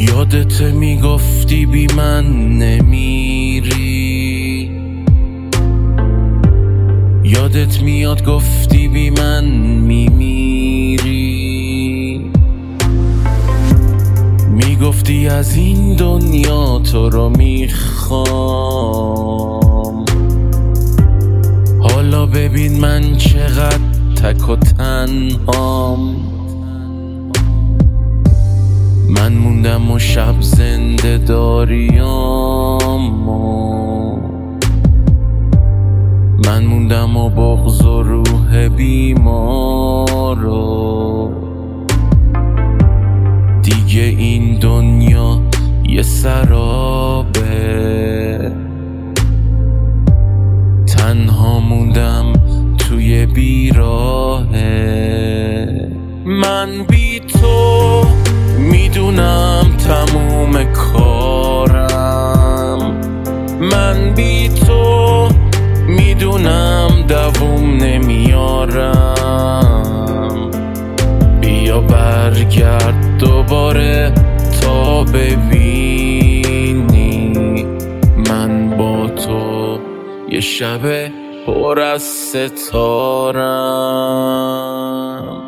یادت میگفتی بی من نمیری، یادت میاد گفتی بی من میمیری، میگفتی از این دنیا تو رو میخوام. حالا ببین من چقدر تک و تنهام. من موندم و شب زنده داریام، من موندم و بغض و روح بیمارو. دیگه این دنیا یه سرابه، تنها موندم توی بیراهه. من بی تو میدونم تموم کارم، من بی تو میدونم دووم نمیارم. بیا برگرد دوباره تا ببینی من با تو یه شب پر از ستارم.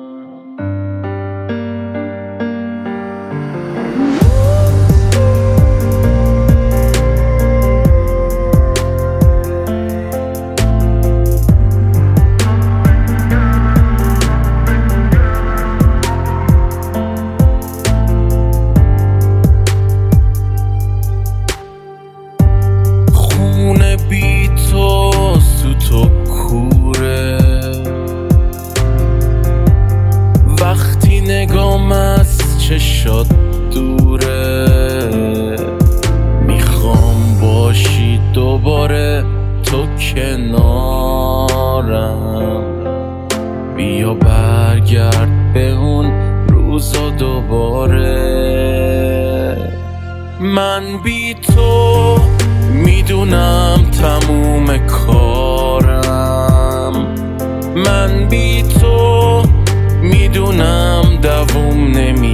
بی تو سوت و کوره، وقتی نگام از چشات دوره. میخوام باشی دوباره تو کنارم، بیا برگرد به اون روزا دوباره. من بی تو میدونم تموم کارم، من بی تو میدونم دووم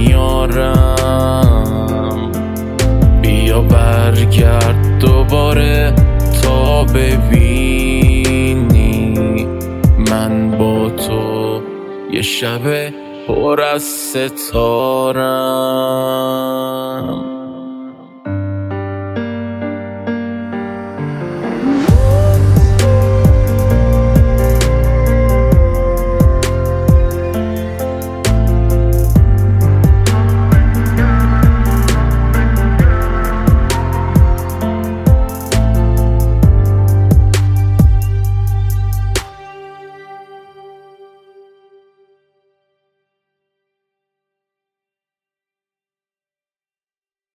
نمیارم. بیا برگرد دوباره تا ببینی من با تو یه شب پر از ستارم.